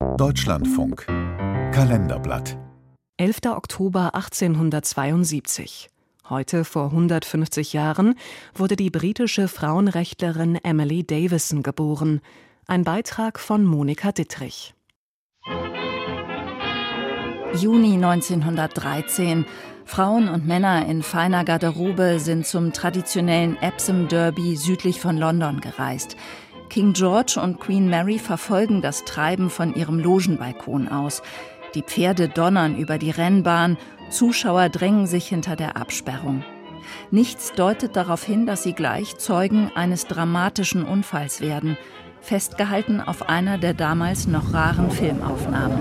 Deutschlandfunk Kalenderblatt 11. Oktober 1872. Heute vor 150 Jahren wurde die britische Frauenrechtlerin Emily Davison geboren. Ein Beitrag von Monika Dittrich. Juni 1913. Frauen und Männer in feiner Garderobe sind zum traditionellen Epsom Derby südlich von London gereist. King George und Queen Mary verfolgen das Treiben von ihrem Logenbalkon aus. Die Pferde donnern über die Rennbahn, Zuschauer drängen sich hinter der Absperrung. Nichts deutet darauf hin, dass sie gleich Zeugen eines dramatischen Unfalls werden, festgehalten auf einer der damals noch raren Filmaufnahmen.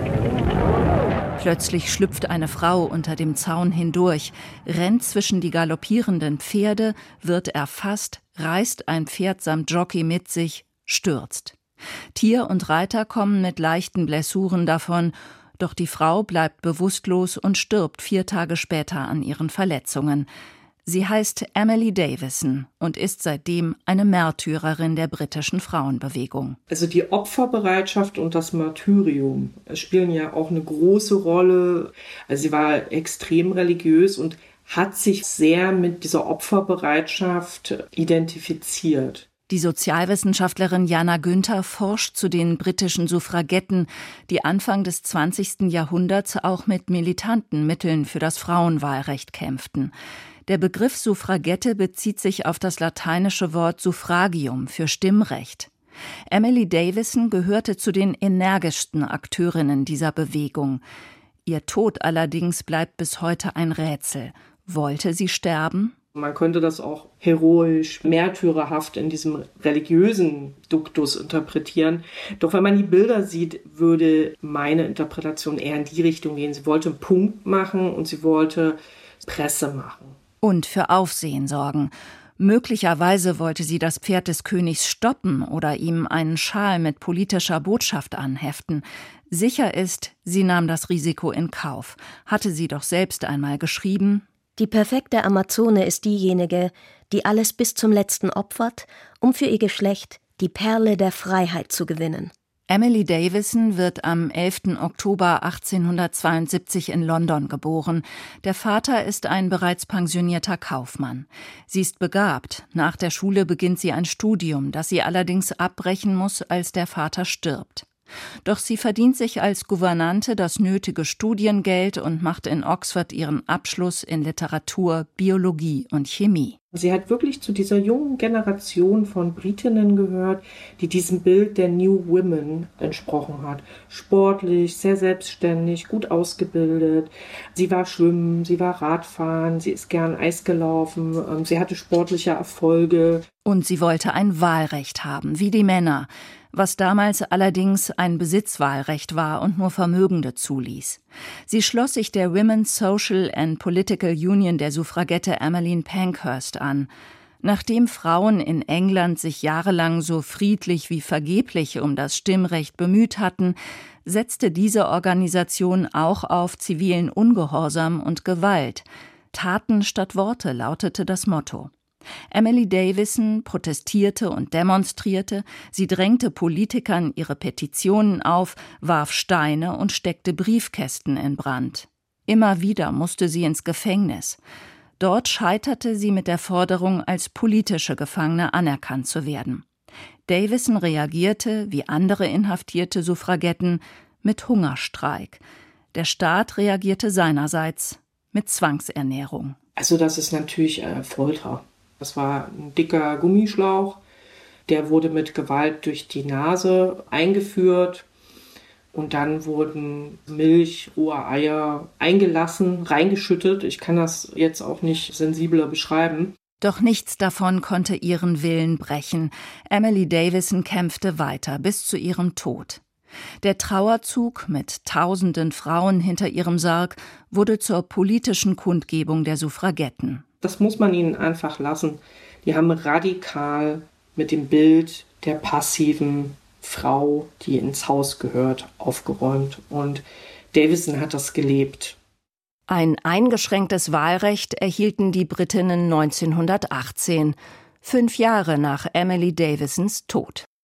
Plötzlich schlüpft eine Frau unter dem Zaun hindurch, rennt zwischen die galoppierenden Pferde, wird erfasst, reißt ein Pferd samt Jockey mit sich, stürzt. Tier und Reiter kommen mit leichten Blessuren davon, doch die Frau bleibt bewusstlos und stirbt 4 Tage später an ihren Verletzungen. Sie heißt Emily Davison und ist seitdem eine Märtyrerin der britischen Frauenbewegung. Also die Opferbereitschaft und das Martyrium spielen ja auch eine große Rolle. Also sie war extrem religiös und hat sich sehr mit dieser Opferbereitschaft identifiziert. Die Sozialwissenschaftlerin Jana Günther forscht zu den britischen Suffragetten, die Anfang des 20. Jahrhunderts auch mit militanten Mitteln für das Frauenwahlrecht kämpften. Der Begriff Suffragette bezieht sich auf das lateinische Wort suffragium für Stimmrecht. Emily Davison gehörte zu den energischsten Akteurinnen dieser Bewegung. Ihr Tod allerdings bleibt bis heute ein Rätsel. Wollte sie sterben? Man könnte das auch heroisch, märtyrerhaft in diesem religiösen Duktus interpretieren. Doch wenn man die Bilder sieht, würde meine Interpretation eher in die Richtung gehen. Sie wollte einen Punkt machen und sie wollte Presse machen. Und für Aufsehen sorgen. Möglicherweise wollte sie das Pferd des Königs stoppen oder ihm einen Schal mit politischer Botschaft anheften. Sicher ist, sie nahm das Risiko in Kauf. Hatte sie doch selbst einmal geschrieben: Die perfekte Amazone ist diejenige, die alles bis zum Letzten opfert, um für ihr Geschlecht die Perle der Freiheit zu gewinnen. Emily Davison wird am 11. Oktober 1872 in London geboren. Der Vater ist ein bereits pensionierter Kaufmann. Sie ist begabt. Nach der Schule beginnt sie ein Studium, das sie allerdings abbrechen muss, als der Vater stirbt. Doch sie verdient sich als Gouvernante das nötige Studiengeld und macht in Oxford ihren Abschluss in Literatur, Biologie und Chemie. Sie hat wirklich zu dieser jungen Generation von Britinnen gehört, die diesem Bild der New Women entsprochen hat. Sportlich, sehr selbstständig, gut ausgebildet. Sie war schwimmen, sie war Radfahren, sie ist gern Eis gelaufen, sie hatte sportliche Erfolge. Und sie wollte ein Wahlrecht haben, wie die Männer, was damals allerdings ein Besitzwahlrecht war und nur Vermögende zuließ. Sie schloss sich der Women's Social and Political Union der Suffragette Emmeline Pankhurst an. Nachdem Frauen in England sich jahrelang so friedlich wie vergeblich um das Stimmrecht bemüht hatten, setzte diese Organisation auch auf zivilen Ungehorsam und Gewalt. Taten statt Worte lautete das Motto. Emily Davison protestierte und demonstrierte, sie drängte Politikern ihre Petitionen auf, warf Steine und steckte Briefkästen in Brand. Immer wieder musste sie ins Gefängnis. Dort scheiterte sie mit der Forderung, als politische Gefangene anerkannt zu werden. Davison reagierte, wie andere inhaftierte Suffragetten, mit Hungerstreik. Der Staat reagierte seinerseits mit Zwangsernährung. Also das ist natürlich Folter. Das war ein dicker Gummischlauch, der wurde mit Gewalt durch die Nase eingeführt und dann wurden Milch, rohe Eier eingelassen, reingeschüttet. Ich kann das jetzt auch nicht sensibler beschreiben. Doch nichts davon konnte ihren Willen brechen. Emily Davison kämpfte weiter bis zu ihrem Tod. Der Trauerzug mit tausenden Frauen hinter ihrem Sarg wurde zur politischen Kundgebung der Suffragetten. Das muss man ihnen einfach lassen. Die haben radikal mit dem Bild der passiven Frau, die ins Haus gehört, aufgeräumt. Und Davison hat das gelebt. Ein eingeschränktes Wahlrecht erhielten die Britinnen 1918, 5 Jahre nach Emily Davisons Tod.